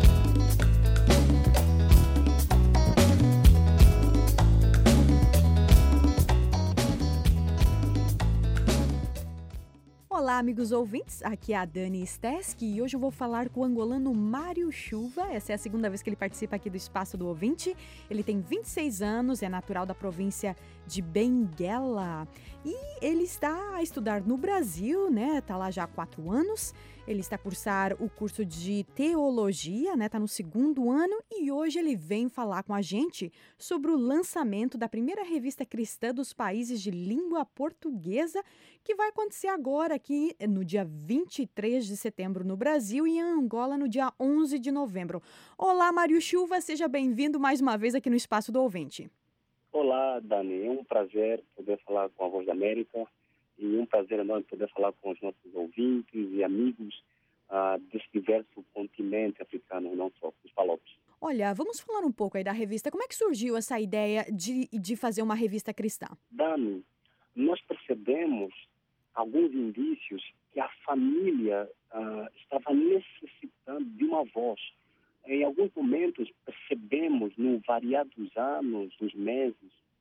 Olá, amigos ouvintes, aqui é a Dani Stechki e hoje eu vou falar com o angolano Mário Chuva. Essa é a segunda vez que ele participa aqui do Espaço do Ouvinte. Ele tem 26 anos, é natural da província de Benguela e ele está a estudar no Brasil, né? Está lá já há 4 anos. Ele está a cursar o curso de teologia, né? Está no 2º ano e hoje ele vem falar com a gente sobre o lançamento da primeira revista cristã dos países de língua portuguesa, que vai acontecer agora aqui no dia 23 de setembro no Brasil e em Angola no dia 11 de novembro. Olá, Mário Chuva, seja bem-vindo mais uma vez aqui no Espaço do Ouvinte. Olá, Dani, é um prazer poder falar com a Voz da América e um prazer enorme poder falar com os nossos ouvintes e amigos desse diverso continente africano, não só dos Palopes. Olha, vamos falar um pouco aí da revista. Como é que surgiu essa ideia de fazer uma revista cristã? Dani, nós percebemos alguns indícios que a família estava necessitando de uma voz. Em alguns momentos percebemos, no variar dos anos, dos meses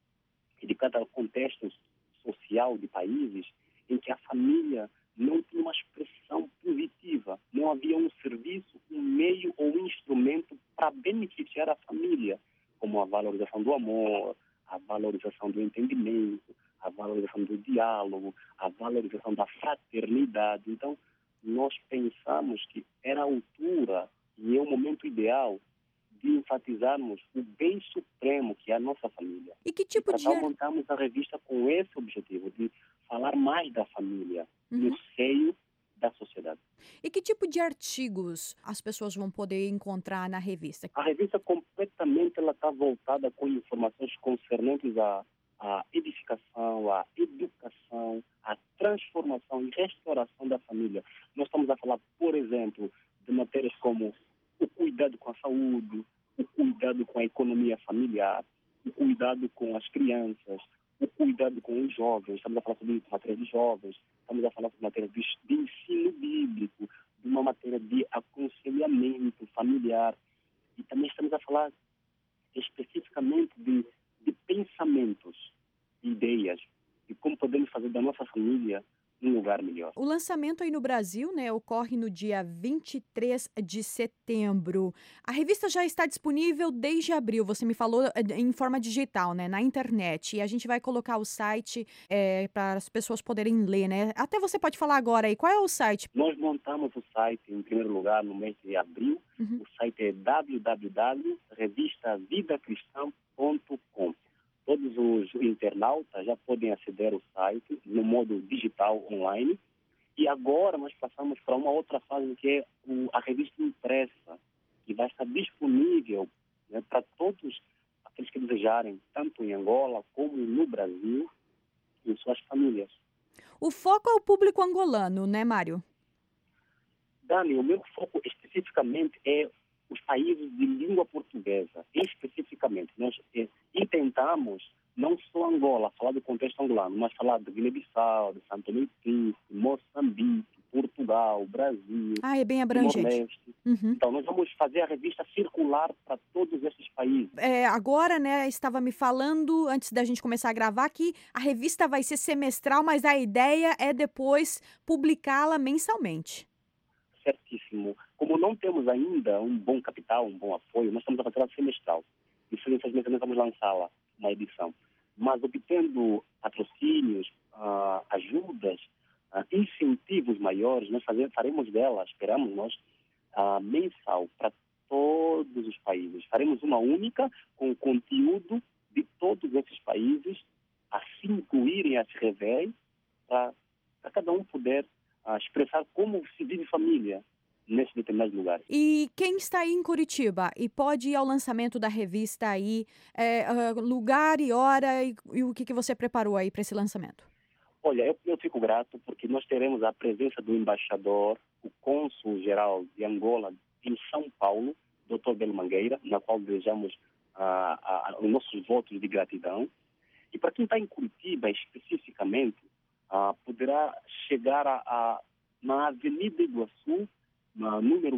e de cada contexto social de países, em que a família não tinha uma expressão positiva, não havia um serviço, um meio ou um instrumento para beneficiar a família, como a valorização do amor, a valorização do entendimento, a valorização do diálogo, a valorização da fraternidade. Então, nós pensamos que era a altura e é o momento ideal de enfatizarmos o bem supremo que é a nossa família. E que tipo de... Então, montamos a revista com esse objetivo, de falar mais da família no seio da sociedade. E que tipo de artigos as pessoas vão poder encontrar na revista? A revista completamente está voltada com informações concernentes à edificação, à educação, à transformação e restauração da família. Nós estamos a falar, por exemplo, de matérias como o cuidado com a saúde, o cuidado com a economia familiar, o cuidado cuidado com as crianças, o cuidado com os jovens. Estamos a falar sobre matéria de jovens, estamos a falar sobre matéria de ensino bíblico, de uma matéria de aconselhamento familiar. E também estamos a falar especificamente de pensamentos, ideias, de como podemos fazer da nossa família um lugar melhor. O lançamento aí no Brasil, né, ocorre no dia 23 de setembro. A revista já está disponível desde abril, você me falou, em forma digital, né, na internet. E a gente vai colocar o site para as pessoas poderem ler, né? Até você pode falar agora aí, qual é o site? Nós montamos o site, em primeiro lugar, no mês de abril. O site é www.revistavidacristã.com. Todos os internautas já podem aceder ao site no modo digital, online. E agora nós passamos para uma outra fase, que é a revista impressa, que vai estar disponível, né, para todos aqueles que desejarem, tanto em Angola como no Brasil, e suas famílias. O foco é o público angolano, né, Mário? Dani, o meu foco especificamente é os países de língua portuguesa. Especificamente, nós intentamos não só Angola, falar do contexto angolano, mas falar de Guiné-Bissau, de São Tomé e Príncipe, Moçambique, Portugal, Brasil, é bem abrangente. Então, nós vamos fazer a revista circular para todos esses países. Agora, né, estava me falando, antes da gente começar a gravar, que a revista vai ser semestral, mas a ideia é depois publicá-la mensalmente. Certíssimo. Como não temos ainda um bom capital, um bom apoio, nós estamos a fazer a semestral. E, infelizmente, nós vamos lançá-la, uma edição. Mas, obtendo patrocínios, ajudas, incentivos maiores, nós faremos dela, esperamos nós, mensal para todos os países. Faremos uma única com conteúdo de todos esses países, assim incluírem as revés, para cada um poder expressar como se vive família nesses determinados lugares. E quem está aí em Curitiba e pode ir ao lançamento da revista aí, lugar e hora, e o que você preparou aí para esse lançamento? Olha, eu fico grato porque nós teremos a presença do embaixador, o cônsul-geral de Angola em São Paulo, Dr. Belo Mangueira, na qual desejamos os nossos votos de gratidão. E para quem está em Curitiba especificamente, poderá chegar na Avenida Iguaçu, no número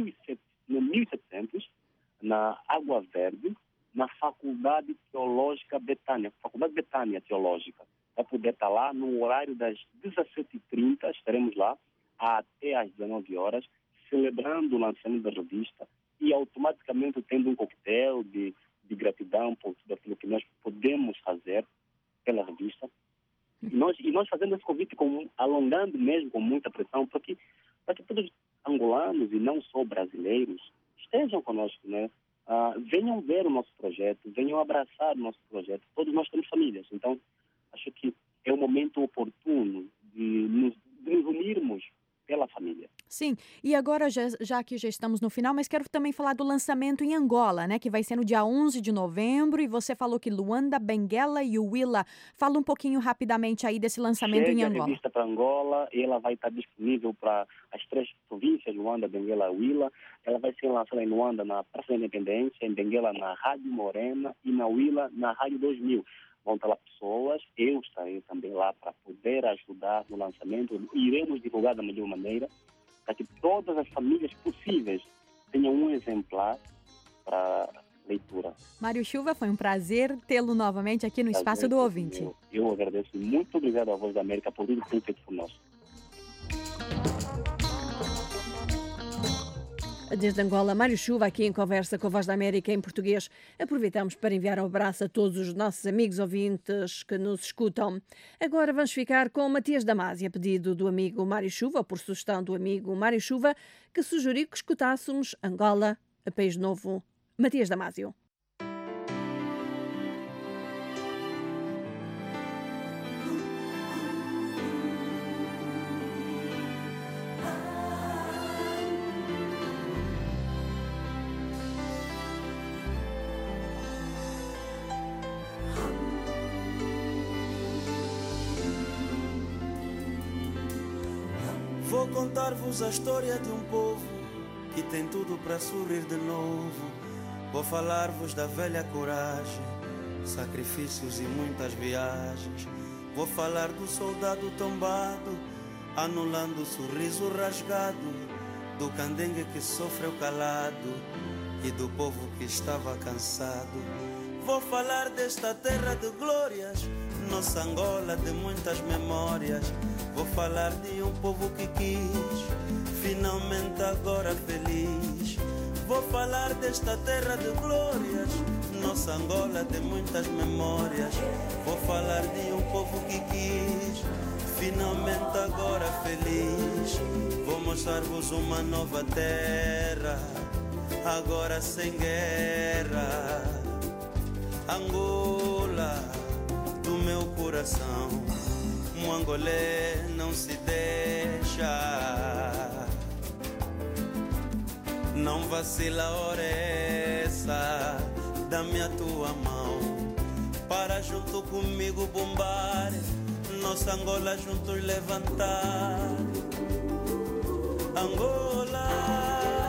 1700, na Água Verde, na Faculdade Teológica Betânia, Faculdade Betânia Teológica. Vai poder estar lá no horário das 17h30, estaremos lá até às 19 horas, celebrando o lançamento da revista e automaticamente tendo um coquetel de gratidão por tudo aquilo que nós podemos fazer pela revista. E nós fazendo esse convite, alongando mesmo com muita pressão, para que todos os angolanos e não só brasileiros estejam conosco, né? Venham ver o nosso projeto, venham abraçar o nosso projeto. Todos nós temos famílias, então acho que é o momento oportuno de nos unirmos pela família. Sim, e agora, já que já estamos no final, mas quero também falar do lançamento em Angola, né, que vai ser no dia 11 de novembro, e você falou que Luanda, Benguela e Huila. Fala um pouquinho rapidamente aí desse lançamento em Angola. A revista para Angola, ela vai estar disponível para as 3 províncias, Luanda, Benguela e Huila. Ela vai ser lançada em Luanda na Praça da Independência, em Benguela na Rádio Morena e na Huila na Rádio 2000. Vão estar lá pessoas, eu estarei também lá para poder ajudar no lançamento. Iremos divulgar da melhor maneira para que todas as famílias possíveis tenham um exemplar para leitura. Mário Chuva, foi um prazer tê-lo novamente aqui no Espaço do Ouvinte. Eu agradeço. Muito obrigado à Voz da América por tudo que tem feito por nós. Desde Angola, Mário Chuva, aqui em conversa com a Voz da América em português. Aproveitamos para enviar um abraço a todos os nossos amigos ouvintes que nos escutam. Agora vamos ficar com Matias Damasio, a pedido do amigo Mário Chuva, ou por sugestão do amigo Mário Chuva, que sugeriu que escutássemos Angola, a País Novo. Matias Damasio. Vou contar-vos a história de um povo que tem tudo para sorrir de novo. Vou falar-vos da velha coragem sacrifícios e muitas viagens. Vou falar do soldado tombado, anulando o sorriso rasgado, do candengue que sofreu calado e do povo que estava cansado. Vou falar desta terra de glórias, nossa Angola de muitas memórias. Vou falar de um povo que quis, finalmente agora feliz. Vou falar desta terra de glórias, nossa Angola de muitas memórias. Vou falar de um povo que quis, finalmente agora feliz. Vou mostrar-vos uma nova terra, agora sem guerra. Angola do meu coração, um angolê não se deixa. Não vacila, hora essa, dá-me a tua mão, para junto comigo bombar, nossa Angola juntos levantar. Angola.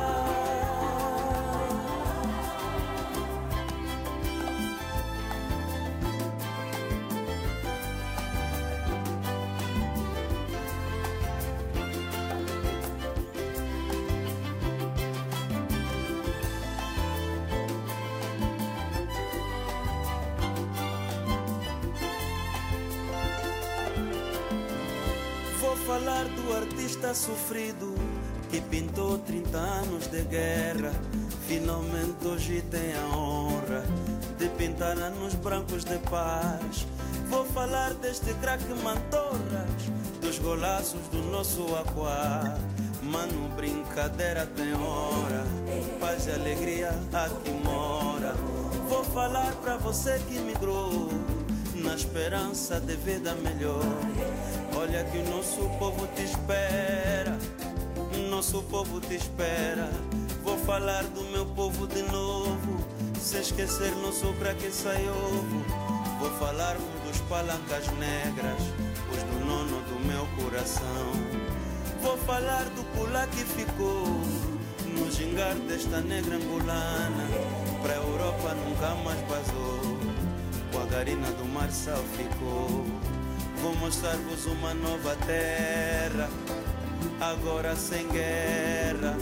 Falar do artista sofrido que pintou 30 anos de guerra. Finalmente hoje tem a honra de pintar anos brancos de paz. Vou falar deste craque Mantorras, dos golaços do nosso Aquá. Mano, brincadeira tem hora, paz e alegria aqui mora. Vou falar pra você que migrou na esperança de vida melhor. Olha que o nosso povo te espera, nosso povo te espera. Vou falar do meu povo de novo, se esquecer nosso craque sai ovo. Vou falar dos palancas negras, os do nono do meu coração. Vou falar do pula que ficou no gingar desta negra angolana. Pra Europa nunca mais vazou, com a garina do Marçal ficou. Vou mostrar-vos uma nova terra, agora sem guerra.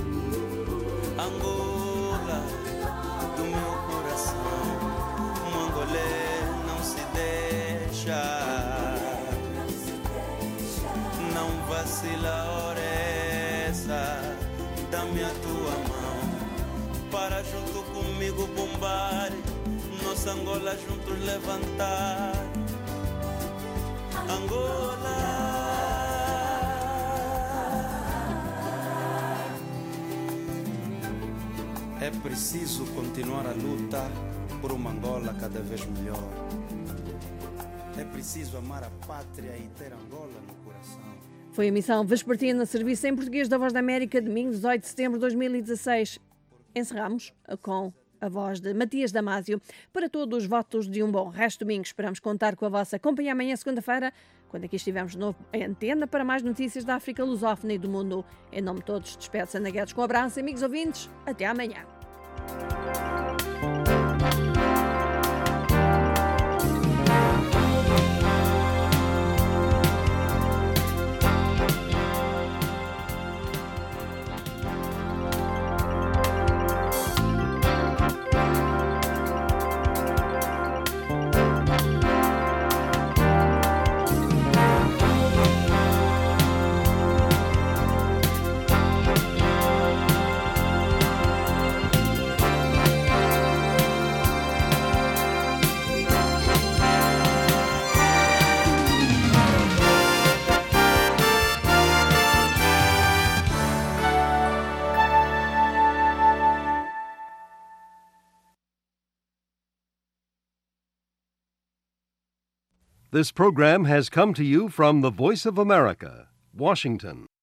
Angola do meu coração, um angolê não se deixa. Não vacila, hora essa, dá-me a tua mão, para junto comigo bombar, nossa Angola juntos levantar. Angola. É preciso continuar a luta por uma Angola cada vez melhor. É preciso amar a pátria e ter Angola no coração. Foi a emissão vespertina, serviço em português da Voz da América, domingo 18 de setembro de 2016. Encerramos com a voz de Matias Damasio. Para todos os votos de um bom resto de domingo, esperamos contar com a vossa companhia amanhã, segunda-feira, quando aqui estivermos de novo em antena para mais notícias da África lusófona e do mundo. Em nome de todos, despede-se Ana Guedes com um abraço, amigos ouvintes. Até amanhã. This program has come to you from the Voice of America, Washington.